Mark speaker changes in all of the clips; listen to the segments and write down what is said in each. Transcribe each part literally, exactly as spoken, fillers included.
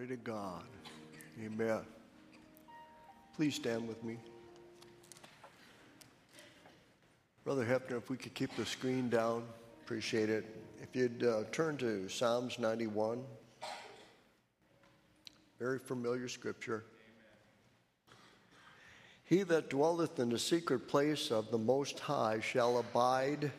Speaker 1: to God. Amen. Please stand with me. Brother Hefner, if we could keep the screen down, appreciate it. If you'd uh, turn to Psalms ninety-one, very familiar scripture. He that dwelleth in the secret place of the Most High shall abide.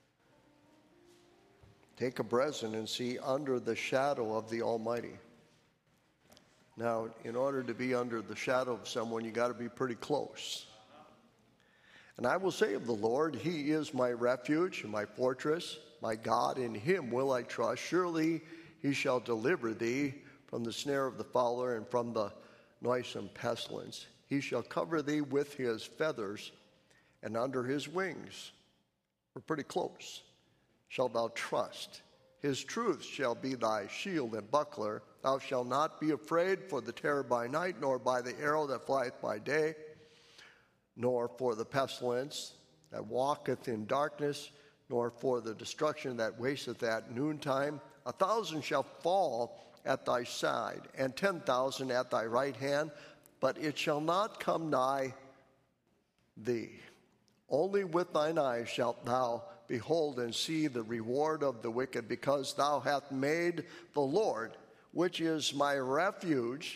Speaker 1: Take a present and see under the shadow of the Almighty. Now, in order to be under the shadow of someone, you got to be pretty close. And I will say of the Lord, He is my refuge and my fortress, my God, in Him will I trust. Surely He shall deliver thee from the snare of the fowler and from the noisome pestilence. He shall cover thee with His feathers, and under His wings, we're pretty close, shalt thou trust. His truth shall be thy shield and buckler. Thou shalt not be afraid for the terror by night, nor by the arrow that flieth by day, nor for the pestilence that walketh in darkness, nor for the destruction that wasteth at noontime. A thousand shall fall at thy side, and ten thousand at thy right hand, but it shall not come nigh thee. Only with thine eyes shalt thou behold and see the reward of the wicked, because thou hast made the Lord, which is my refuge,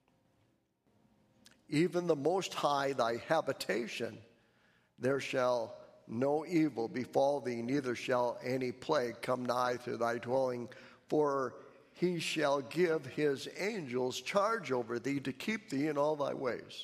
Speaker 1: even the Most High, thy habitation. There shall no evil befall thee, neither shall any plague come nigh to thy dwelling. For He shall give His angels charge over thee to keep thee in all thy ways.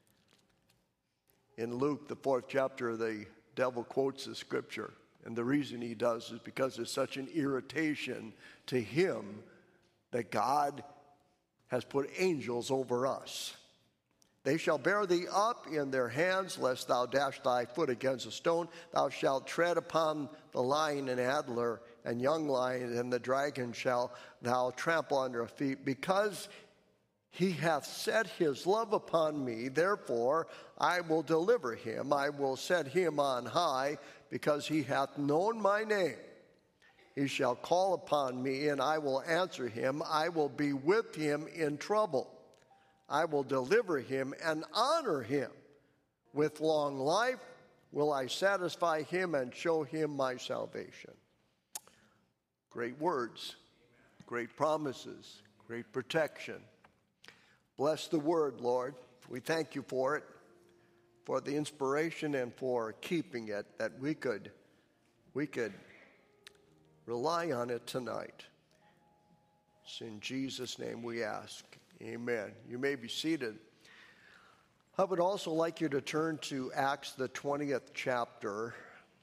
Speaker 1: In Luke, the fourth chapter, the devil quotes the scripture. And the reason he does is because it's such an irritation to him that God has put angels over us. They shall bear thee up in their hands, lest thou dash thy foot against a stone. Thou shalt tread upon the lion and adder, and young lion, and the dragon shall thou trample under feet. Because He hath set His love upon me, therefore I will deliver him. I will set him on high, because he hath known my name. He shall call upon me, and I will answer him. I will be with him in trouble. I will deliver him and honor him. With long life will I satisfy him and show him my salvation. Great words, great promises, great protection. Bless the word, Lord. We thank you for it, for the inspiration and for keeping it, that we could, we could rely on it tonight. It's in Jesus' name we ask. Amen. You may be seated. I would also like you to turn to Acts, the twentieth chapter,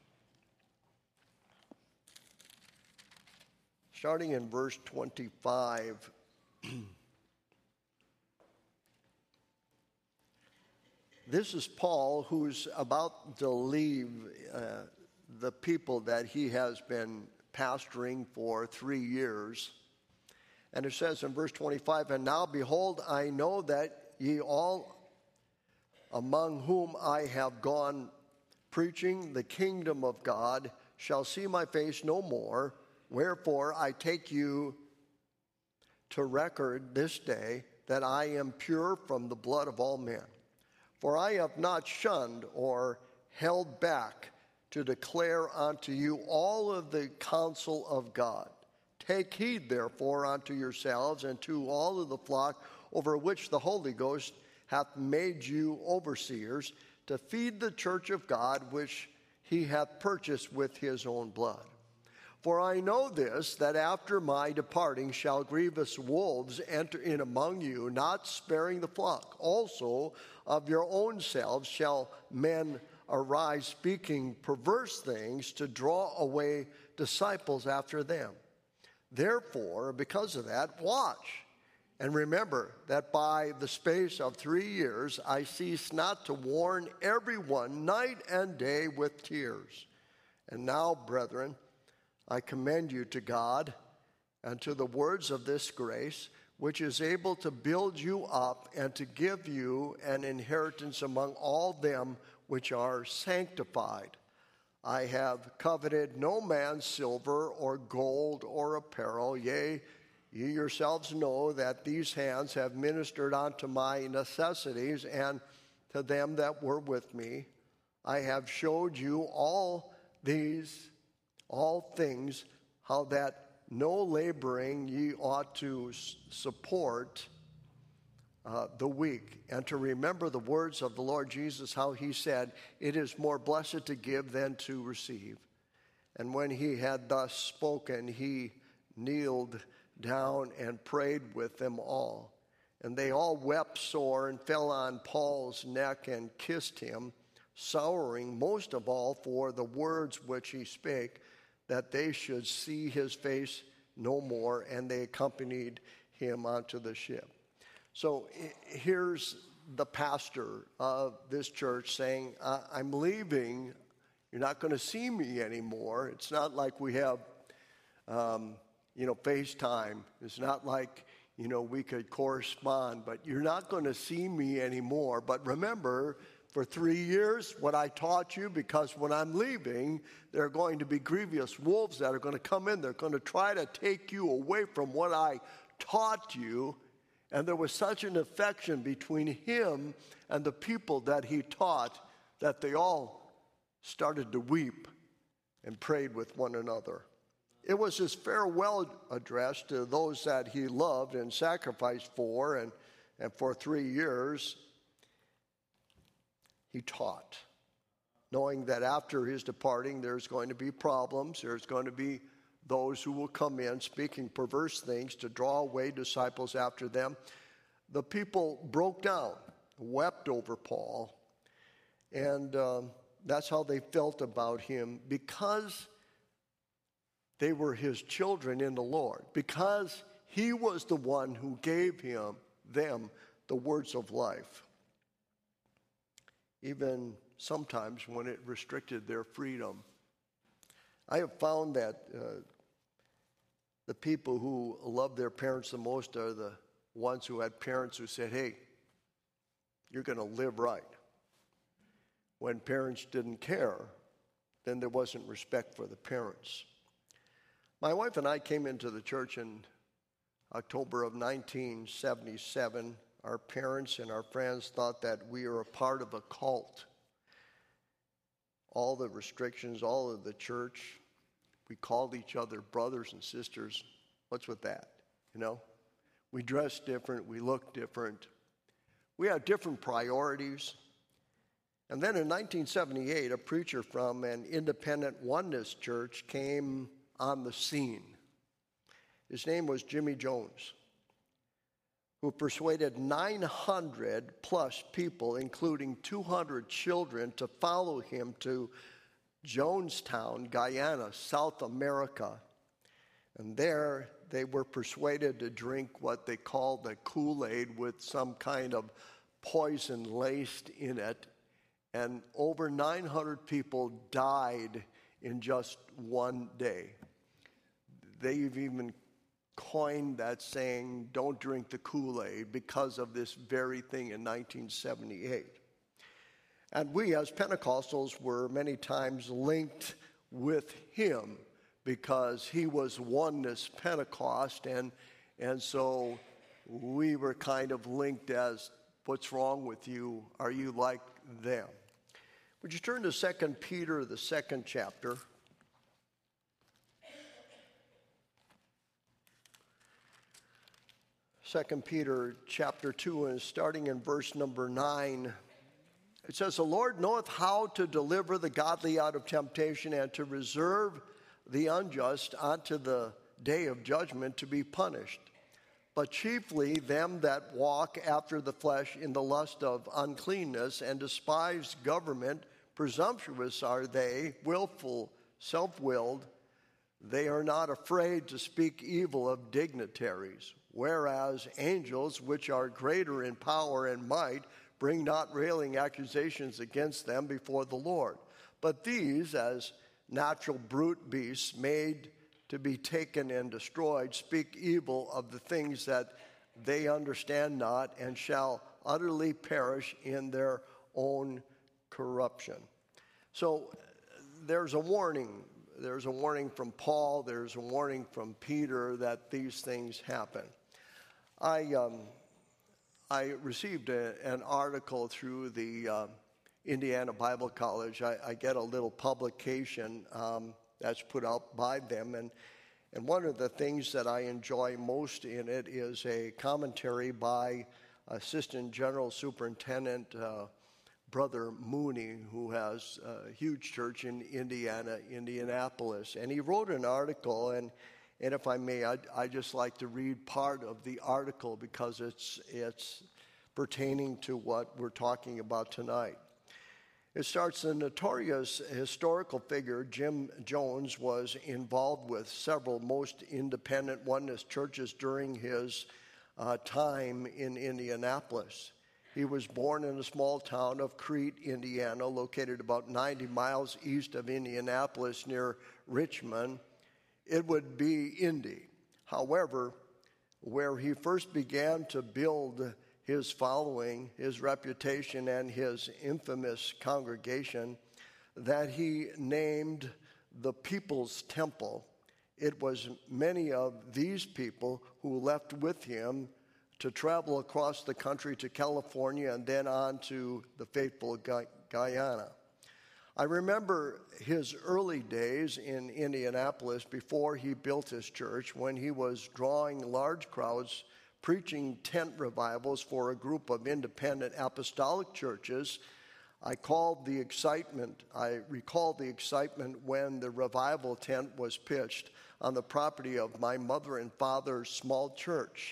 Speaker 1: starting in verse twenty-five. This is Paul, who's about to leave uh, the people that he has been pastoring for three years. And it says in verse twenty-five, And now behold, I know that ye all among whom I have gone preaching the kingdom of God shall see my face no more. Wherefore I take you to record this day that I am pure from the blood of all men. For I have not shunned or held back to declare unto you all of the counsel of God. Take heed, therefore, unto yourselves and to all of the flock over which the Holy Ghost hath made you overseers, to feed the church of God, which he hath purchased with his own blood. For I know this, that after my departing shall grievous wolves enter in among you, not sparing the flock. Also of your own selves shall men arise, speaking perverse things, to draw away disciples after them. Therefore, because of that, watch, and remember that by the space of three years I cease not to warn everyone night and day with tears. And now, brethren, I commend you to God and to the words of this grace, which is able to build you up and to give you an inheritance among all them which are sanctified. I have coveted no man's silver or gold or apparel. Yea, You yourselves know that these hands have ministered unto my necessities, and to them that were with me I have showed you all these, all things, how that no laboring ye ought to support uh, the weak, and to remember the words of the Lord Jesus, how he said, it is more blessed to give than to receive. And when he had thus spoken, he kneeled down and prayed with them all. And they all wept sore and fell on Paul's neck and kissed him, sorrowing most of all for the words which he spake, that they should see his face no more, and they accompanied him onto the ship. So here's the pastor of this church saying, I'm leaving. You're not going to see me anymore. It's not like we have, um, you know, FaceTime. It's not like, you know, we could correspond, but you're not going to see me anymore. But remember, for three years, what I taught you, because when I'm leaving, there are going to be grievous wolves that are going to come in. They're going to try to take you away from what I taught you. And there was such an affection between him and the people that he taught that they all started to weep and prayed with one another. It was his farewell address to those that he loved and sacrificed for, and, and for three years he taught, knowing that after his departing there's going to be problems, there's going to be those who will come in speaking perverse things to draw away disciples after them. The people broke down, wept over Paul, and um, that's how they felt about him, because they were his children in the Lord, because he was the one who gave him them the words of life, even sometimes when it restricted their freedom. I have found that uh, the people who love their parents the most are the ones who had parents who said, hey, you're going to live right. When parents didn't care, then there wasn't respect for the parents. My wife and I came into the church in October of nineteen seventy-seven. Our parents and our friends thought that we were a part of a cult. All the restrictions, all of the church, we called each other brothers and sisters. What's with that? You know, we dressed different, we looked different. We had different priorities. And then in nineteen seventy-eight, a preacher from an independent oneness church came on the scene. His name was Jimmy Jones, who persuaded nine hundred plus people, including two hundred children, to follow him to Jonestown, Guyana, South America. And there they were persuaded to drink what they called the Kool-Aid with some kind of poison laced in it. And over nine hundred people died in just one day. They've even coined that saying, don't drink the Kool-Aid, because of this very thing in nineteen seventy-eight. And we as Pentecostals were many times linked with him because he was oneness Pentecost, and, and so we were kind of linked as, what's wrong with you? Are you like them? Would you turn to Second Peter, the second chapter? Second Peter chapter two, and starting in verse number nine, it says, the Lord knoweth how to deliver the godly out of temptation, and to reserve the unjust unto the day of judgment to be punished. But chiefly them that walk after the flesh in the lust of uncleanness, and despise government, presumptuous are they, willful, self-willed. They are not afraid to speak evil of dignitaries, whereas angels, which are greater in power and might, bring not railing accusations against them before the Lord. But these, as natural brute beasts made to be taken and destroyed, speak evil of the things that they understand not, and shall utterly perish in their own corruption. So there's a warning there's a warning from Paul, there's a warning from Peter that these things happen. I um, I received a, an article through the uh, Indiana Bible College. I, I get a little publication um, that's put out by them, and and one of the things that I enjoy most in it is a commentary by Assistant General Superintendent uh, Brother Mooney, who has a huge church in Indiana, Indianapolis. And he wrote an article, and, and if I may, I'd, I'd just like to read part of the article because it's, it's pertaining to what we're talking about tonight. It starts, the notorious historical figure Jim Jones was involved with several most independent oneness churches during his uh, time in Indianapolis. He was born in a small town of Crete, Indiana, located about ninety miles east of Indianapolis near Richmond. It would be Indy. However, where he first began to build his following, his reputation, and his infamous congregation that he named the People's Temple, it was many of these people who left with him to travel across the country to California and then on to the faithful Guyana. I remember his early days in Indianapolis before he built his church, when he was drawing large crowds, preaching tent revivals for a group of independent apostolic churches. I called the excitement, I recall the excitement when the revival tent was pitched on the property of my mother and father's small church.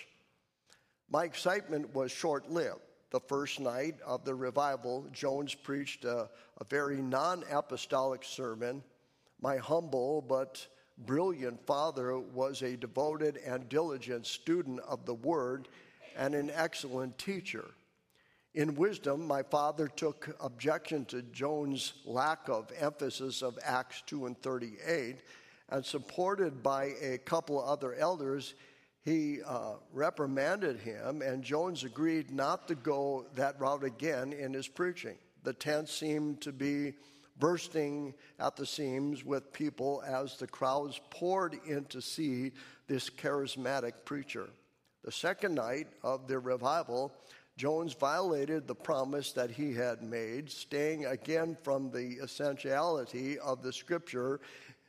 Speaker 1: My excitement was short-lived. The first night of the revival, Jones preached a, a very non-apostolic sermon. My humble but brilliant father was a devoted and diligent student of the Word and an excellent teacher. In wisdom, my father took objection to Jones' lack of emphasis of Acts two and thirty-eight, and supported by a couple other elders, he uh, reprimanded him, and Jones agreed not to go that route again in his preaching. The tent seemed to be bursting at the seams with people as the crowds poured in to see this charismatic preacher. The second night of the revival, Jones violated the promise that he had made, staying again from the essentiality of the scripture,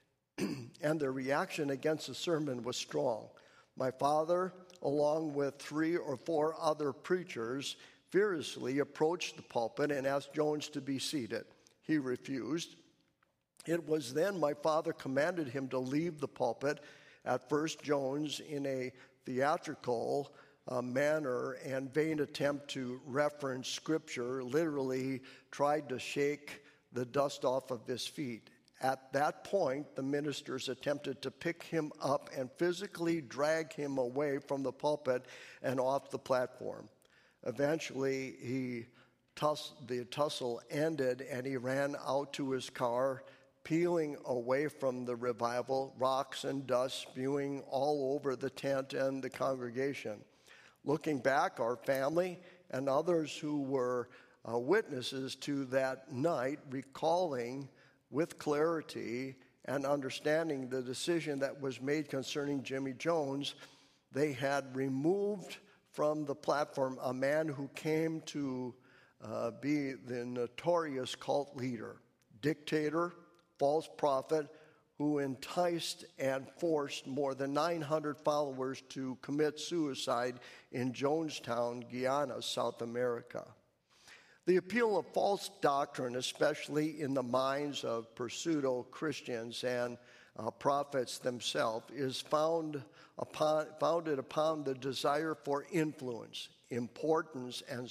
Speaker 1: and the reaction against the sermon was strong. My father, along with three or four other preachers, fiercely approached the pulpit and asked Jones to be seated. He refused. It was then my father commanded him to leave the pulpit. At first, Jones, in a theatrical uh, manner and vain attempt to reference scripture, literally tried to shake the dust off of his feet. At that point, the ministers attempted to pick him up and physically drag him away from the pulpit and off the platform. Eventually, he tuss- the tussle ended, and he ran out to his car, peeling away from the revival, rocks and dust spewing all over the tent and the congregation. Looking back, our family and others who were uh, witnesses to that night, recalling with clarity and understanding the decision that was made concerning Jimmy Jones, they had removed from the platform a man who came to uh, be the notorious cult leader, dictator, false prophet, who enticed and forced more than nine hundred followers to commit suicide in Jonestown, Guyana, South America. The appeal of false doctrine, especially in the minds of pseudo-Christians and uh, prophets themselves, is found upon, founded upon the desire for influence, importance, and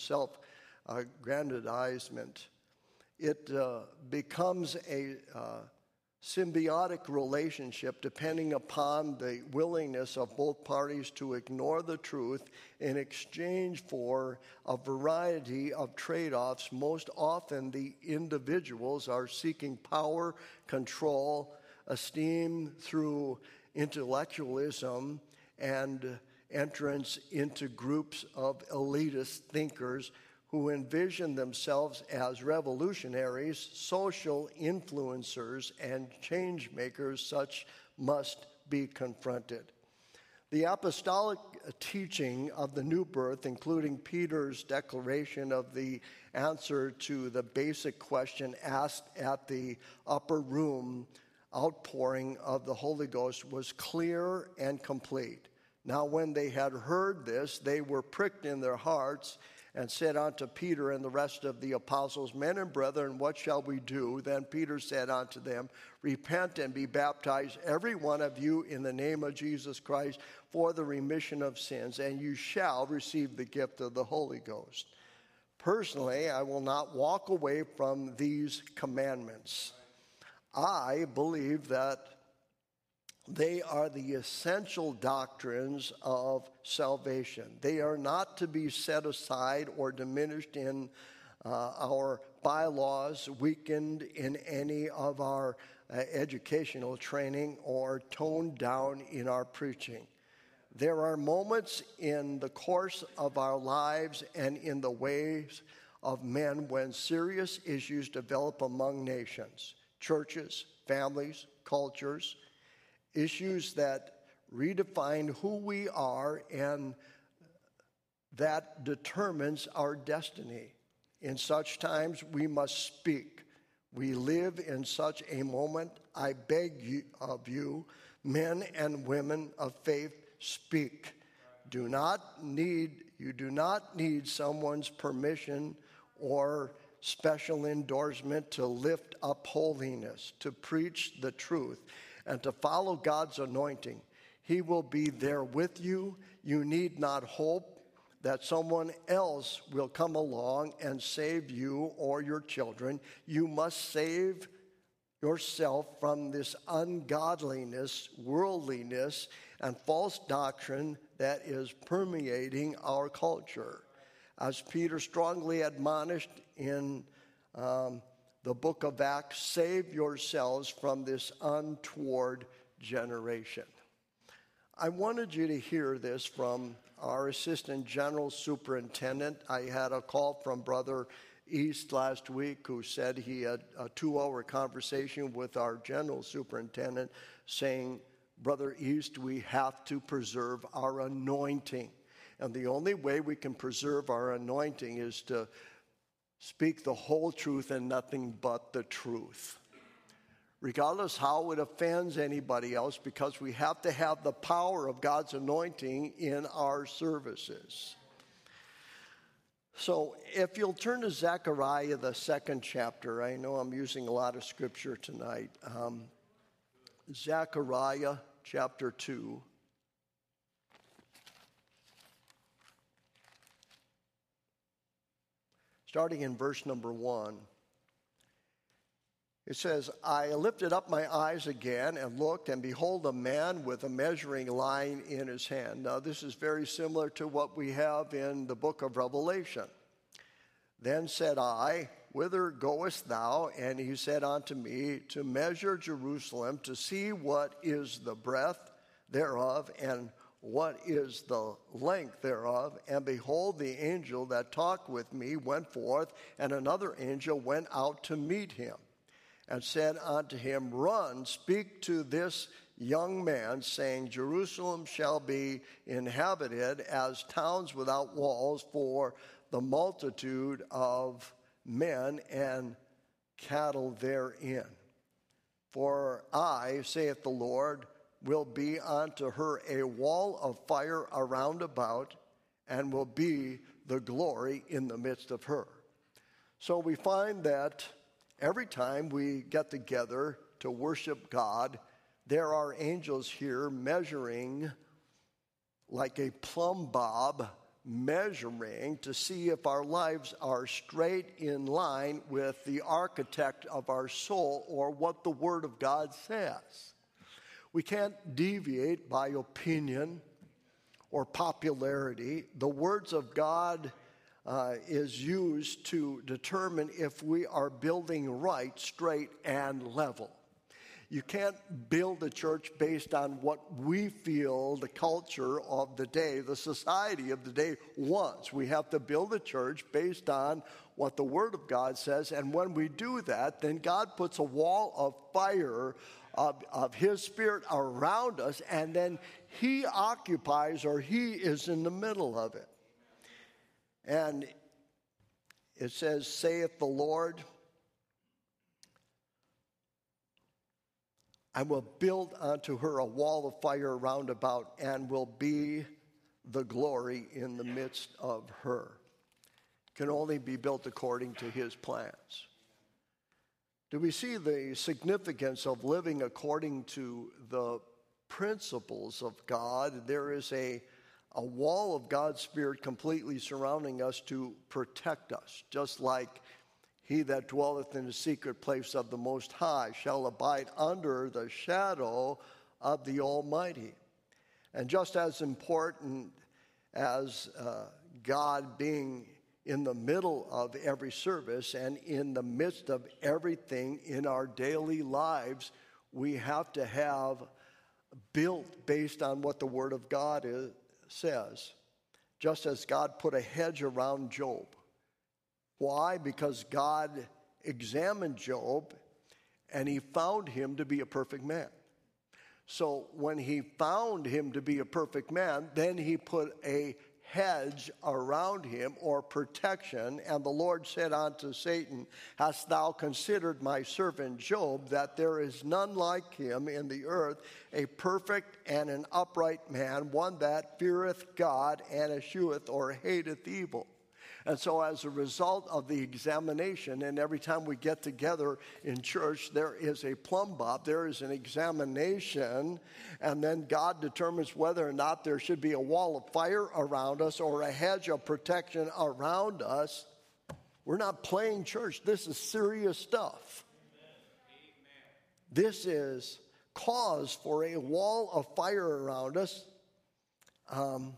Speaker 1: self-aggrandizement. It uh, becomes a uh, symbiotic relationship depending upon the willingness of both parties to ignore the truth in exchange for a variety of trade-offs. Most often, the individuals are seeking power, control, esteem through intellectualism, and entrance into groups of elitist thinkers who envision themselves as revolutionaries, social influencers, and change makers. Such must be confronted. The apostolic teaching of the new birth, including Peter's declaration of the answer to the basic question asked at the upper room outpouring of the Holy Ghost, was clear and complete. Now when they had heard this, they were pricked in their hearts and said unto Peter and the rest of the apostles, Men and brethren, what shall we do? Then Peter said unto them, Repent and be baptized, every one of you, in the name of Jesus Christ, for the remission of sins, and you shall receive the gift of the Holy Ghost. Personally, I will not walk away from these commandments. I believe that they are the essential doctrines of salvation. They are not to be set aside or diminished in uh, our bylaws, weakened in any of our uh, educational training, or toned down in our preaching. There are moments in the course of our lives and in the ways of men when serious issues develop among nations, churches, families, cultures, issues that redefine who we are and that determines our destiny. In such times, we must speak. We live in such a moment. I beg you, of you, men and women of faith, speak. Do not need, you do not need someone's permission or special endorsement to lift up holiness, to preach the truth, and to follow God's anointing. He will be there with you. You need not hope that someone else will come along and save you or your children. You must save yourself from this ungodliness, worldliness, and false doctrine that is permeating our culture. As Peter strongly admonished in um, the book of Acts, save yourselves from this untoward generation. I wanted you to hear this from our Assistant General Superintendent. I had a call from Brother East last week who said he had a two-hour conversation with our General Superintendent saying, Brother East, we have to preserve our anointing. And the only way we can preserve our anointing is to speak the whole truth and nothing but the truth, regardless how it offends anybody else, because we have to have the power of God's anointing in our services. So if you'll turn to Zechariah, the second chapter. I know I'm using a lot of scripture tonight. Um, Zechariah chapter two. Starting in verse number one, it says, I lifted up my eyes again and looked, and behold, a man with a measuring line in his hand. Now, this is very similar to what we have in the book of Revelation. Then said I, Whither goest thou? And he said unto me, To measure Jerusalem, to see what is the breadth thereof, and what is the length thereof? And behold, the angel that talked with me went forth, and another angel went out to meet him, and said unto him, Run, speak to this young man, saying, Jerusalem shall be inhabited as towns without walls for the multitude of men and cattle therein. For I, saith the Lord, will be unto her a wall of fire around about, and will be the glory in the midst of her. So we find that every time we get together to worship God, there are angels here measuring like a plumb bob, measuring to see if our lives are straight in line with the architect of our soul, or what the Word of God says. We can't deviate by opinion or popularity. The words of God uh, is used to determine if we are building right, straight, and level. You can't build a church based on what we feel the culture of the day, the society of the day wants. We have to build a church based on what the Word of God says. And when we do that, then God puts a wall of fire of, of His Spirit around us, and then He occupies, or He is in the middle of it. And it says, saith the Lord, I will build unto her a wall of fire round about, and will be the glory in the midst of her. Can only be built according to His plans. Do we see the significance of living according to the principles of God? There is a, a wall of God's Spirit completely surrounding us to protect us, just like he that dwelleth in the secret place of the Most High shall abide under the shadow of the Almighty. And just as important as uh, God being in the middle of every service and in the midst of everything in our daily lives, we have to have built based on what the Word of God is, says. Just as God put a hedge around Job. Why? Because God examined Job and He found him to be a perfect man. So when He found him to be a perfect man, then He put a hedge around him, or protection. And the Lord said unto Satan, hast thou considered my servant Job, that there is none like him in the earth, a perfect and an upright man, one that feareth God and escheweth or hateth evil. And so as a result of the examination, and every time we get together in church, there is a plumb bob, there is an examination, and then God determines whether or not there should be a wall of fire around us or a hedge of protection around us. We're not playing church. This is serious stuff. Amen. This is cause for a wall of fire around us um,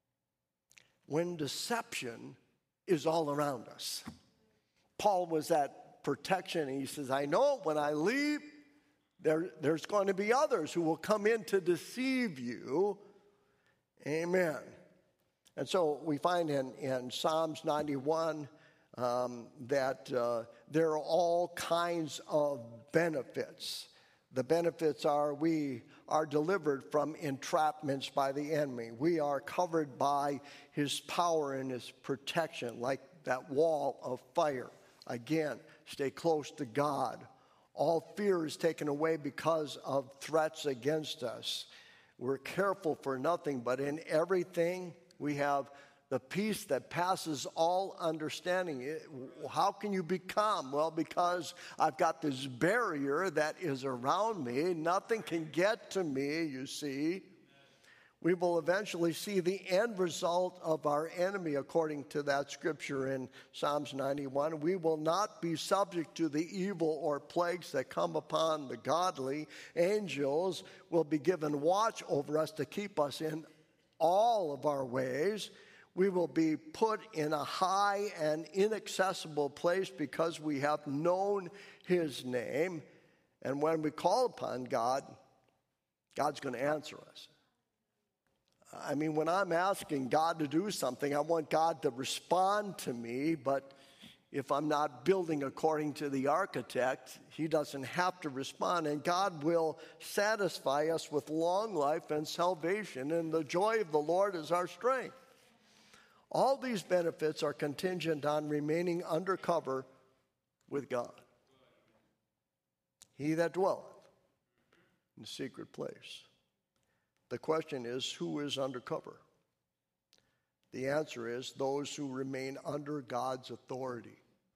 Speaker 1: when deception is all around us. Paul was that protection. He says, I know when I leave, there, there's going to be others who will come in to deceive you. Amen. And so we find in, in Psalms ninety-one um, that uh, there are all kinds of benefits. The benefits are we are delivered from entrapments by the enemy. We are covered by His power and His protection, like that wall of fire. Again, stay close to God. All fear is taken away because of threats against us. We're careful for nothing, but in everything we have the peace that passes all understanding. How can you become? Well, because I've got this barrier that is around me. Nothing can get to me, you see. We will eventually see the end result of our enemy, according to that scripture in Psalms ninety-one. We will not be subject to the evil or plagues that come upon the godly. Angels will be given watch over us to keep us in all of our ways. We will be put in a high and inaccessible place because we have known His name. And when we call upon God, God's going to answer us. I mean, when I'm asking God to do something, I want God to respond to me, but if I'm not building according to the architect, He doesn't have to respond, and God will satisfy us with long life and salvation, and the joy of the Lord is our strength. All these benefits are contingent on remaining undercover with God. He that dwelleth in the secret place. The question is, who is undercover? The answer is those who remain under God's authority.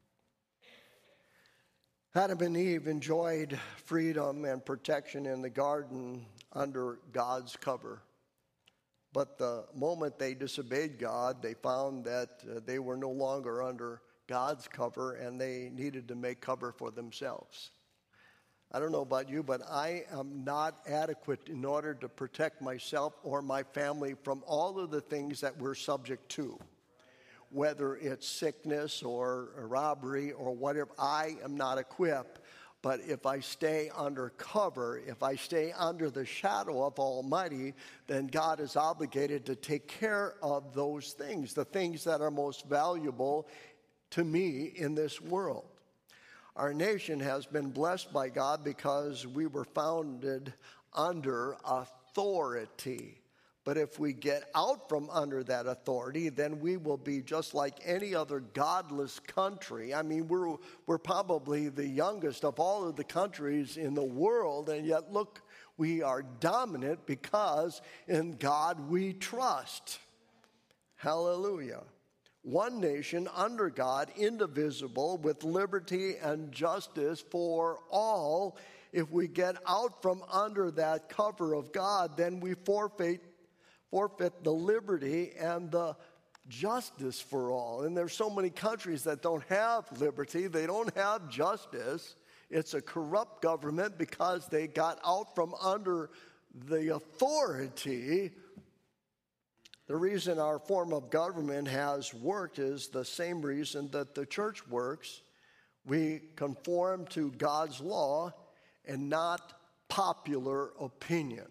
Speaker 1: Adam and Eve enjoyed freedom and protection in the garden under God's cover. But the moment they disobeyed God, they found that uh, they were no longer under God's cover, and they needed to make cover for themselves. I don't know about you, but I am not adequate in order to protect myself or my family from all of the things that we're subject to. Whether it's sickness or robbery or whatever, I am not equipped. But if I stay under cover, if I stay under the shadow of Almighty, then God is obligated to take care of those things, the things that are most valuable to me in this world. Our nation has been blessed by God because we were founded under authority. But if we get out from under that authority, then we will be just like any other godless country. I mean, we're, we're probably the youngest of all of the countries in the world, and yet look, we are dominant because in God we trust. Hallelujah. One nation under God, indivisible, with liberty and justice for all. If we get out from under that cover of God, then we forfeit forfeit the liberty and the justice for all. And there's so many countries that don't have liberty, they don't have justice. It's a corrupt government because they got out from under the authority. The reason our form of government has worked is the same reason that the church works. We conform to God's law and not popular opinion.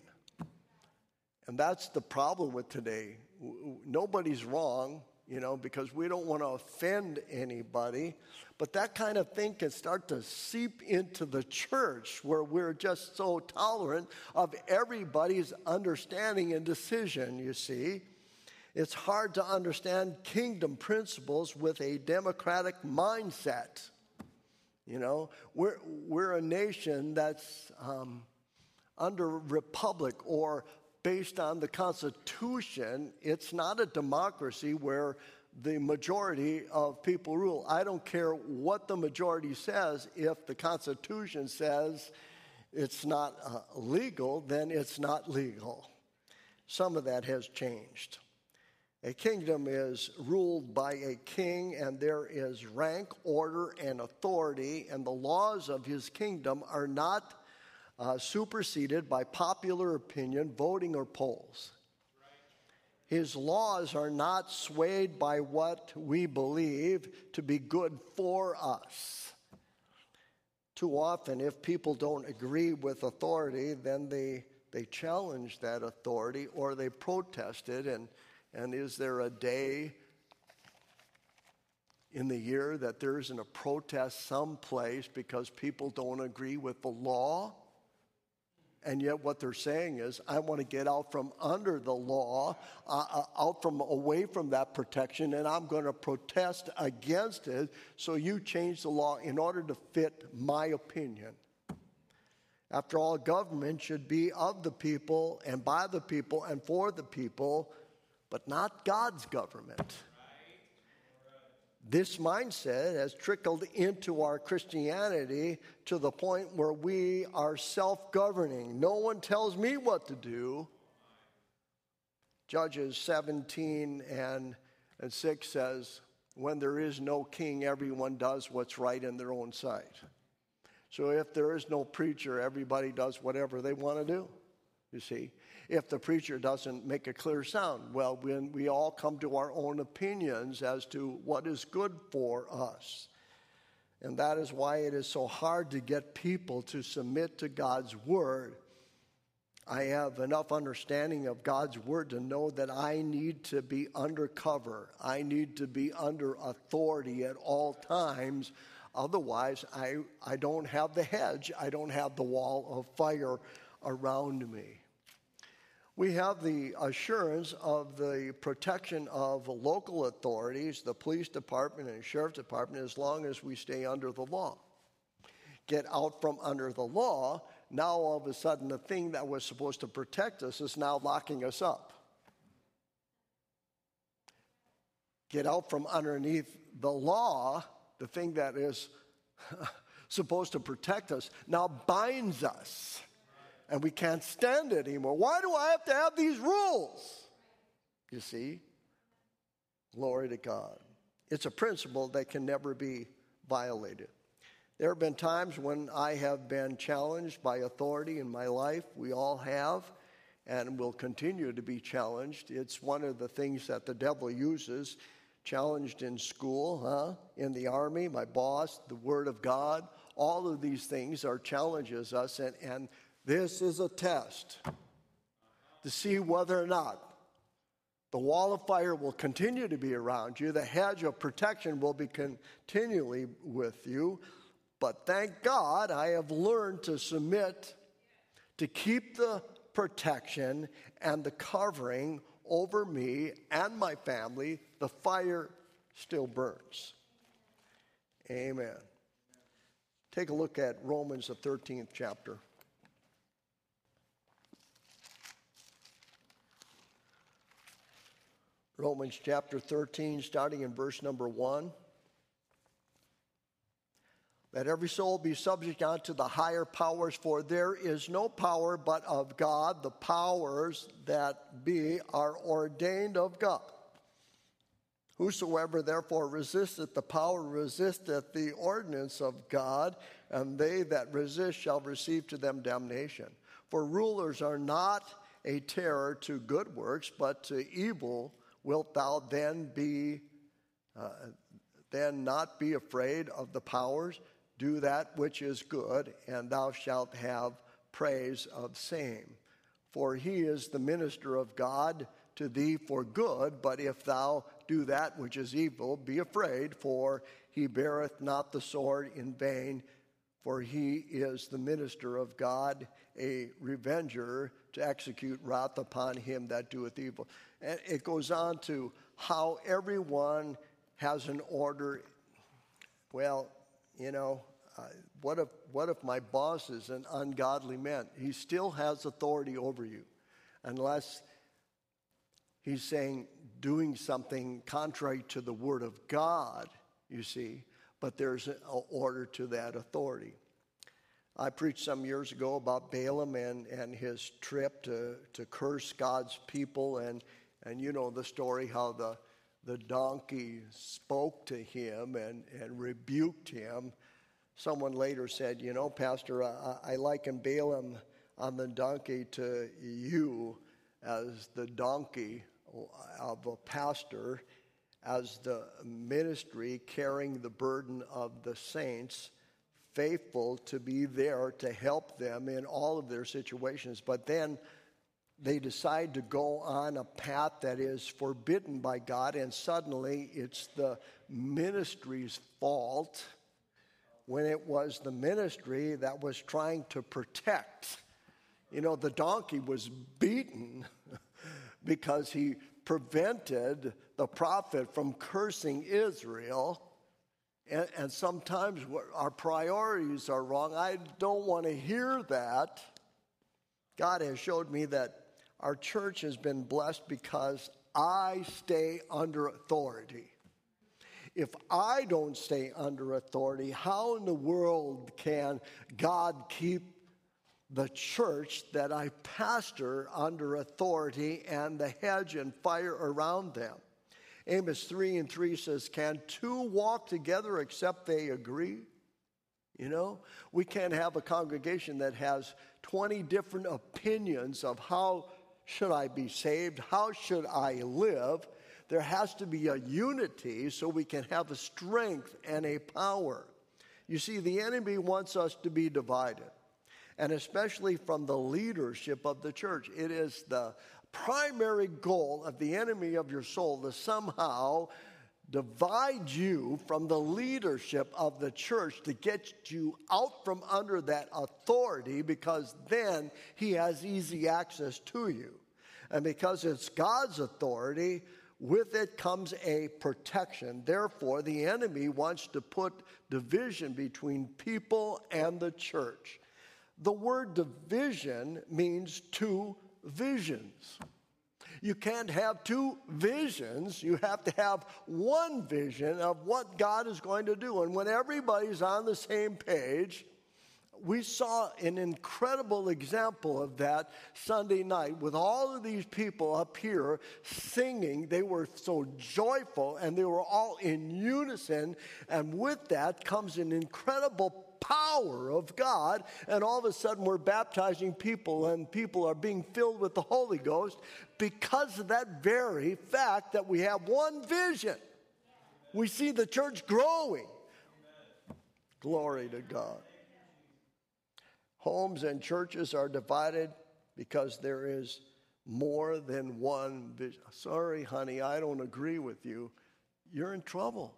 Speaker 1: And that's the problem with today. Nobody's wrong, you know, because we don't want to offend anybody. But that kind of thing can start to seep into the church where we're just so tolerant of everybody's understanding and decision, you see. It's hard to understand kingdom principles with a democratic mindset. You know, we're, we're a nation that's um, under republic or based on the Constitution. It's not a democracy where the majority of people rule. I don't care what the majority says. If the Constitution says it's not uh, legal, then it's not legal. Some of that has changed. A kingdom is ruled by a king, and there is rank, order, and authority, and the laws of his kingdom are not Uh, superseded by popular opinion, voting, or polls. His laws are not swayed by what we believe to be good for us. Too often, if people don't agree with authority, then they, they challenge that authority or they protest it. And, and is there a day in the year that there isn't a protest someplace because people don't agree with the law? And yet what they're saying is, I want to get out from under the law, uh, out from away from that protection, and I'm going to protest against it, so you change the law in order to fit my opinion. After all, government should be of the people and by the people and for the people, but not God's government. This mindset has trickled into our Christianity to the point where we are self-governing. No one tells me what to do. Judges seventeen and, and six says, when there is no king, everyone does what's right in their own sight. So if there is no preacher, everybody does whatever they want to do, you see. If the preacher doesn't make a clear sound, well, when we all come to our own opinions as to what is good for us. And that is why it is so hard to get people to submit to God's word. I have enough understanding of God's word to know that I need to be undercover. I need to be under authority at all times. Otherwise, I, I don't have the hedge. I don't have the wall of fire around me. We have the assurance of the protection of local authorities, the police department and sheriff's department, as long as we stay under the law. Get out from under the law, now all of a sudden the thing that was supposed to protect us is now locking us up. Get out from underneath the law, the thing that is supposed to protect us, now binds us. And we can't stand it anymore. Why do I have to have these rules? You see? Glory to God. It's a principle that can never be violated. There have been times when I have been challenged by authority in my life. We all have and will continue to be challenged. It's one of the things that the devil uses. Challenged in school, huh? In the army, my boss, the Word of God, all of these things are challenges us, and, and this is a test to see whether or not the wall of fire will continue to be around you. The hedge of protection will be continually with you. But thank God I have learned to submit, to keep the protection and the covering over me and my family. The fire still burns. Amen. Take a look at Romans, the thirteenth chapter. Romans chapter thirteen, starting in verse number one. Let every soul be subject unto the higher powers, for there is no power but of God. The powers that be are ordained of God. Whosoever therefore resisteth the power resisteth the ordinance of God, and they that resist shall receive to them damnation. For rulers are not a terror to good works, but to evil wilt thou then be, uh, then not be afraid of the powers? Do that which is good, and thou shalt have praise of same. For he is the minister of God to thee for good, but if thou do that which is evil, be afraid, for he beareth not the sword in vain, for he is the minister of God, a revenger to execute wrath upon him that doeth evil. And it goes on to how everyone has an order. Well, you know, uh, what if what if my boss is an ungodly man? He still has authority over you, unless he's saying doing something contrary to the word of God, you see. But there's an order to that authority. I preached some years ago about Balaam and, and his trip to, to curse God's people, and and you know the story how the the donkey spoke to him and, and rebuked him. Someone later said, you know, Pastor, I, I liken Balaam on the donkey to you as the donkey of a pastor, as the ministry carrying the burden of the saints, faithful to be there to help them in all of their situations. But then they decide to go on a path that is forbidden by God, and suddenly it's the ministry's fault, when it was the ministry that was trying to protect. You know, the donkey was beaten because he prevented the prophet from cursing Israel. And, and sometimes our priorities are wrong. I don't want to hear that. God has showed me that our church has been blessed because I stay under authority. If I don't stay under authority, how in the world can God keep the church that I pastor under authority and the hedge and fire around them? Amos three and three says, can two walk together except they agree? You know, we can't have a congregation that has twenty different opinions of how should I be saved, how should I live. There has to be a unity so we can have a strength and a power. You see, the enemy wants us to be divided, and especially from the leadership of the church. It is the primary goal of the enemy of your soul to somehow divide you from the leadership of the church, to get you out from under that authority, because then he has easy access to you. And because it's God's authority, with it comes a protection. Therefore, the enemy wants to put division between people and the church. The word division means two visions. You can't have two visions. You have to have one vision of what God is going to do. And when everybody's on the same page, we saw an incredible example of that Sunday night with all of these people up here singing. They were so joyful, and they were all in unison. And with that comes an incredible power of God, and all of a sudden we're baptizing people, and people are being filled with the Holy Ghost because of that very fact that we have one vision. We see the church growing. Glory to God. Homes and churches are divided because there is more than one vision. Sorry, honey, I don't agree with you. You're in trouble.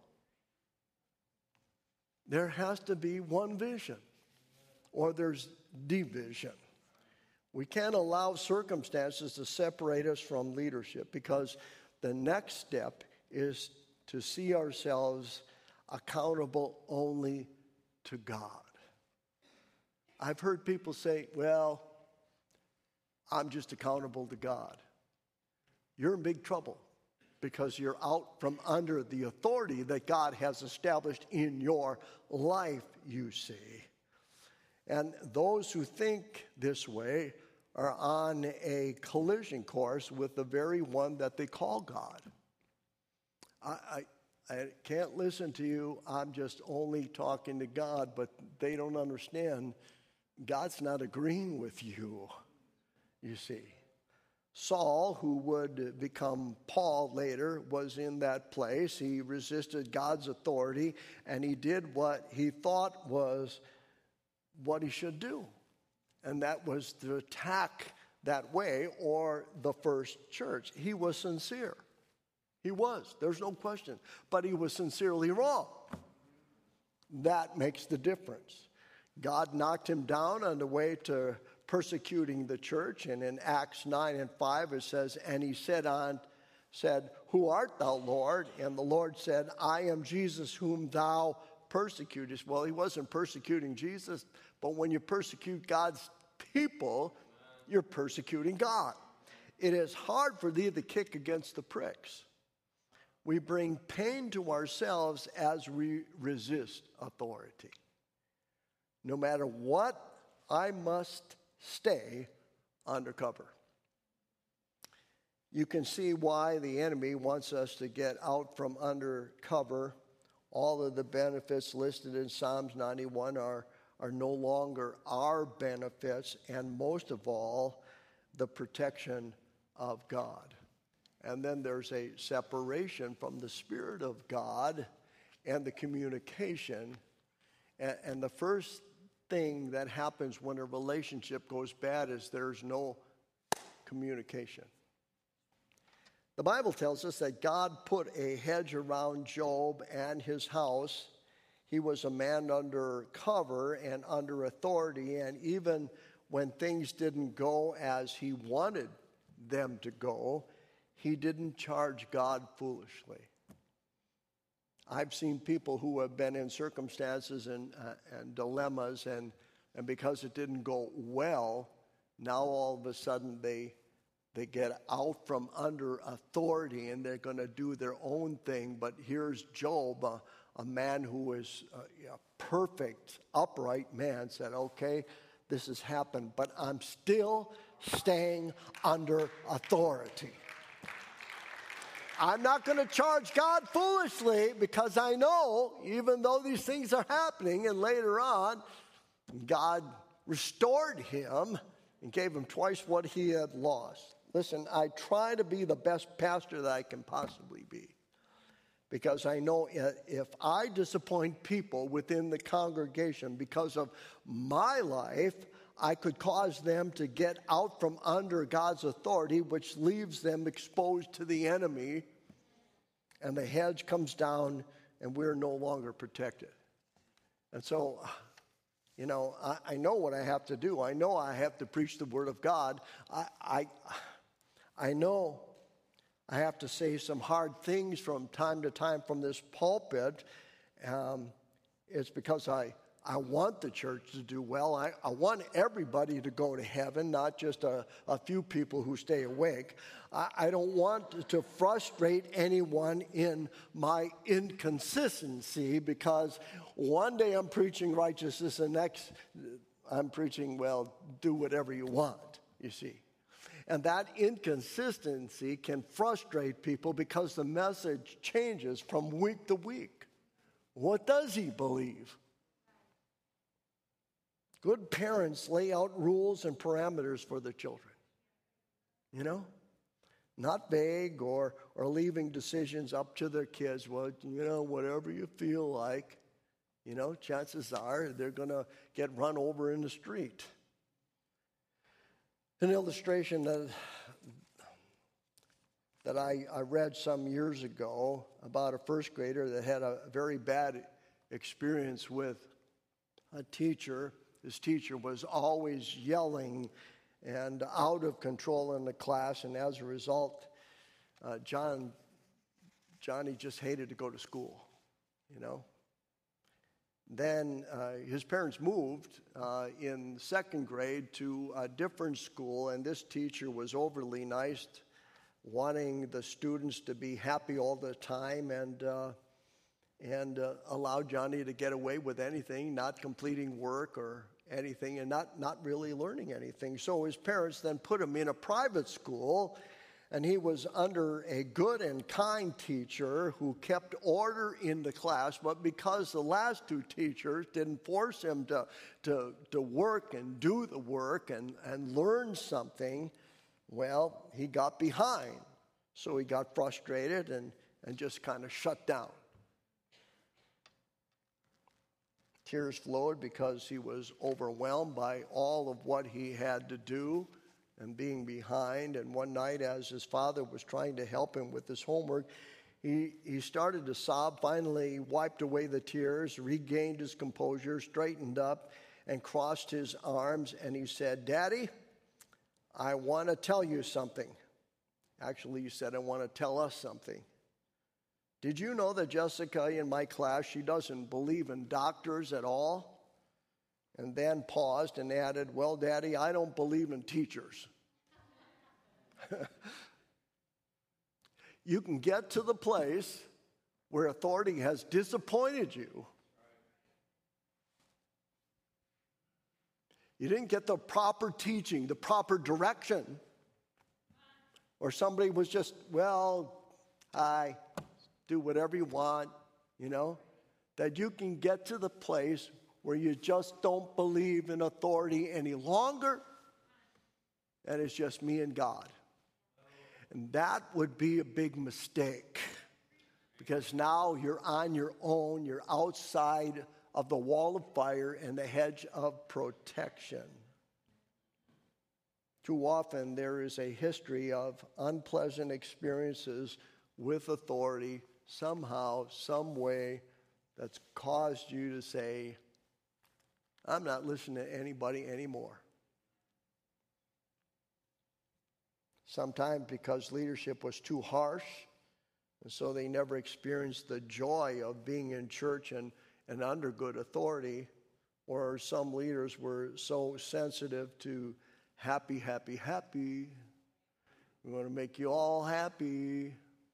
Speaker 1: There has to be one vision, or there's division. We can't allow circumstances to separate us from leadership, because the next step is to see ourselves accountable only to God. I've heard people say, well, I'm just accountable to God. You're in big trouble, because you're out from under the authority that God has established in your life, you see. And those who think this way are on a collision course with the very one that they call God. I, I, I can't listen to you. I'm just only talking to God, but they don't understand. God's not agreeing with you, you see. Saul, who would become Paul later, was in that place. He resisted God's authority, and he did what he thought was what he should do. And that was to attack that way, or the first church. He was sincere. He was. There's no question. But he was sincerely wrong. That makes the difference. God knocked him down on the way to persecuting the church. And in Acts nine and five, it says, and he said on, said, who art thou, Lord? And the Lord said, I am Jesus whom thou persecutest. Well, he wasn't persecuting Jesus, but when you persecute God's people, you're persecuting God. It is hard for thee to kick against the pricks. We bring pain to ourselves as we resist authority. No matter what, I must stay undercover. You can see why the enemy wants us to get out from under cover. All of the benefits listed in Psalms ninety-one are, are no longer our benefits, and most of all, the protection of God. And then there's a separation from the Spirit of God and the communication. And, and the first thing that happens when a relationship goes bad is there's no communication. The Bible tells us that God put a hedge around Job and his house. He was a man under cover and under authority, and even when things didn't go as he wanted them to go, he didn't charge God foolishly. I've seen people who have been in circumstances and, uh, and dilemmas, and, and because it didn't go well, now all of a sudden they they get out from under authority and they're going to do their own thing. But here's Job, a, a man who is a, a perfect, upright man, said, okay, this has happened, but I'm still staying under authority. I'm not going to charge God foolishly, because I know, even though these things are happening, and later on, God restored him and gave him twice what he had lost. Listen, I try to be the best pastor that I can possibly be, because I know if I disappoint people within the congregation because of my life, I could cause them to get out from under God's authority, which leaves them exposed to the enemy, and the hedge comes down, and we're no longer protected. And so, you know, I, I know what I have to do. I know I have to preach the Word of God. I, I, I know I have to say some hard things from time to time from this pulpit. Um, it's because I, I want the church to do well. I, I want everybody to go to heaven, not just a, a few people who stay awake. I, I don't want to frustrate anyone in my inconsistency, because one day I'm preaching righteousness and next I'm preaching, well, do whatever you want, you see. And that inconsistency can frustrate people because the message changes from week to week. What does he believe? Good parents lay out rules and parameters for their children. You know? Not vague or, or leaving decisions up to their kids. Well, you know, whatever you feel like. You know, chances are they're going to get run over in the street. An illustration that, that I, I read some years ago about a first grader that had a very bad experience with a teacher. His teacher was always yelling and out of control in the class, and as a result, uh, John, Johnny just hated to go to school, you know. Then uh, his parents moved uh, in second grade to a different school, and this teacher was overly nice, wanting the students to be happy all the time, and uh, and uh, allowed Johnny to get away with anything, not completing work or anything, and not, not really learning anything. So his parents then put him in a private school, and he was under a good and kind teacher who kept order in the class, but because the last two teachers didn't force him to, to, to work and do the work and, and learn something, well, he got behind. So he got frustrated and, and just kind of shut down. Tears flowed because he was overwhelmed by all of what he had to do and being behind. And one night, as his father was trying to help him with his homework, he, he started to sob, finally wiped away the tears, regained his composure, straightened up, and crossed his arms, and he said, "Daddy, I want to tell you something." Actually, he said, "I want to tell us something. Did you know that Jessica in my class, she doesn't believe in doctors at all?" And then paused and added, "Well, Daddy, I don't believe in teachers." You can get to the place where authority has disappointed you. You didn't get the proper teaching, the proper direction. Or somebody was just, well, hi, do whatever you want, you know. That you can get to the place where you just don't believe in authority any longer, and it's just me and God. And that would be a big mistake, because now you're on your own, you're outside of the wall of fire and the hedge of protection. Too often there is a history of unpleasant experiences with authority, somehow, some way, that's caused you to say, I'm not listening to anybody anymore. Sometimes because leadership was too harsh, and so they never experienced the joy of being in church and, and under good authority, or some leaders were so sensitive to happy, happy, happy. We want to make you all happy.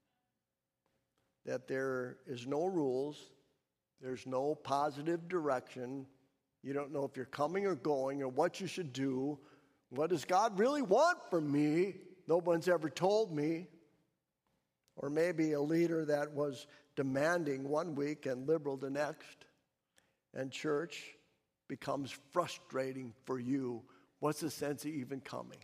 Speaker 1: That there is no rules, there's no positive direction. You don't know if you're coming or going or what you should do. What does God really want from me? No one's ever told me. Or maybe a leader that was demanding one week and liberal the next. And church becomes frustrating for you. What's the sense of even coming?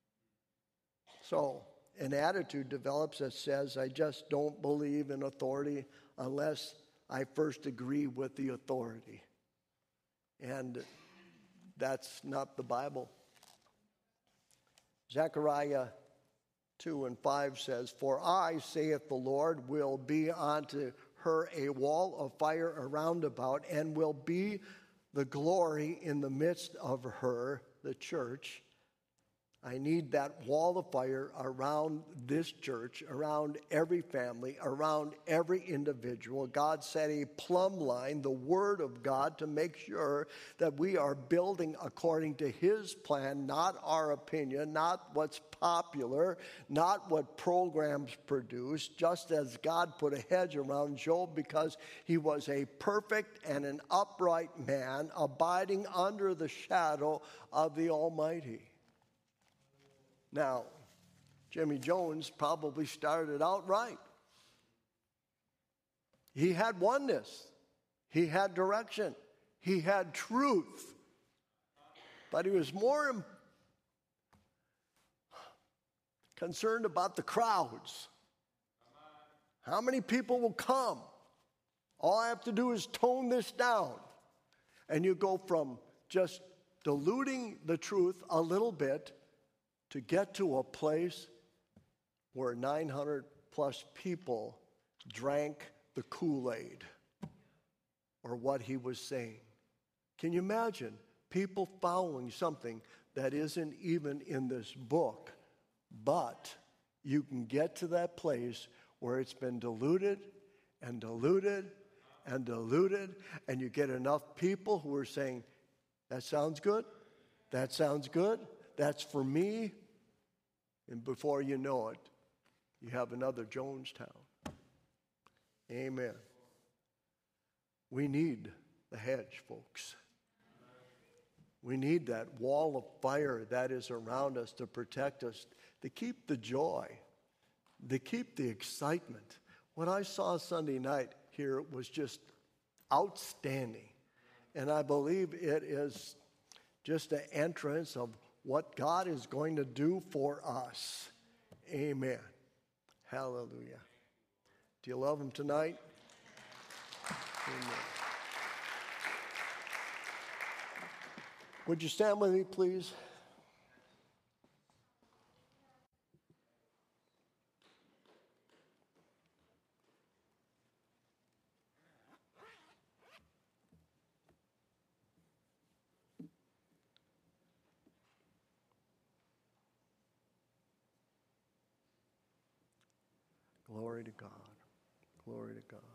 Speaker 1: So an attitude develops that says, I just don't believe in authority unless I first agree with the authority. And that's not the Bible. Zechariah two and five says, For I, saith the Lord, will be unto her a wall of fire around about, and will be the glory in the midst of her, the church. I need that wall of fire around this church, around every family, around every individual. God set a plumb line, the Word of God, to make sure that we are building according to His plan, not our opinion, not what's popular, not what programs produce, just as God put a hedge around Job because he was a perfect and an upright man, abiding under the shadow of the Almighty. Now, Jimmy Jones probably started out right. He had oneness. He had direction. He had truth. But he was more im- concerned about the crowds. How many people will come? All I have to do is tone this down. And you go from just diluting the truth a little bit to get to a place where nine hundred plus people drank the Kool-Aid or what he was saying. Can you imagine people following something that isn't even in this book, but you can get to that place where it's been diluted and diluted and diluted, and you get enough people who are saying, that sounds good, that sounds good, that's for me, and before you know it, you have another Jonestown. Amen. We need the hedge, folks. We need that wall of fire that is around us to protect us, to keep the joy, to keep the excitement. What I saw Sunday night here was just outstanding. And I believe it is just an entrance of what God is going to do for us. Amen. Hallelujah. Do you love him tonight? Amen. Would you stand with me, please? Glory to God. Glory to God.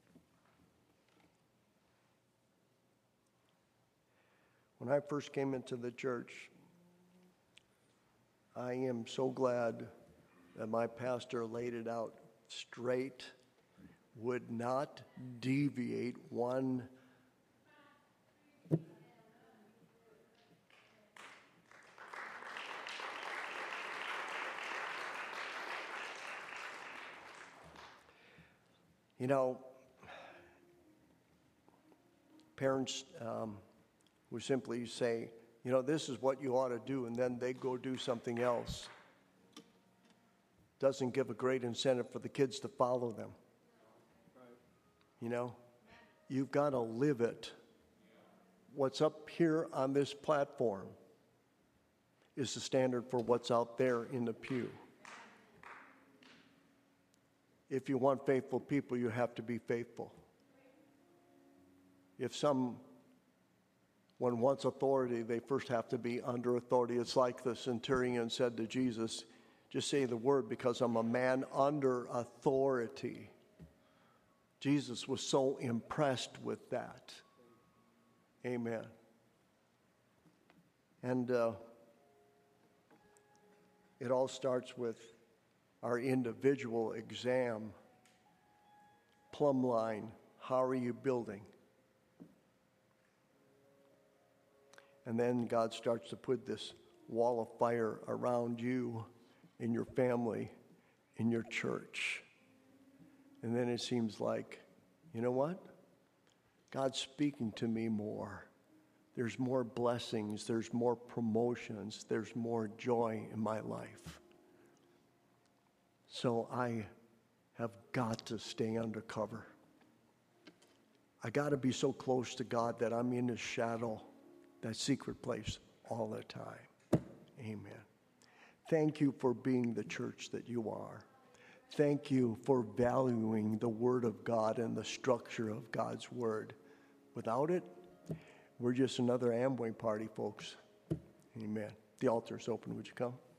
Speaker 1: When I first came into the church, I am so glad that my pastor laid it out straight, would not deviate one You know, parents um, who simply say, you know, this is what you ought to do, and then they go do something else, doesn't give a great incentive for the kids to follow them. You know, you've got to live it. What's up here on this platform is the standard for what's out there in the pew. If you want faithful people, you have to be faithful. If someone wants authority, they first have to be under authority. It's like the centurion said to Jesus, just say the word because I'm a man under authority. Jesus was so impressed with that. Amen. And uh, it all starts with our individual exam, plumb line. How are you building? And then God starts to put this wall of fire around you, in your family, in your church. And then it seems like, you know what? God's speaking to me more. There's more blessings, there's more promotions, there's more joy in my life. So I have got to stay undercover. I got to be so close to God that I'm in His shadow, that secret place, all the time. Amen. Thank you for being the church that you are. Thank you for valuing the Word of God and the structure of God's Word. Without it, we're just another Amway party, folks. Amen. The altar's open. Would you come?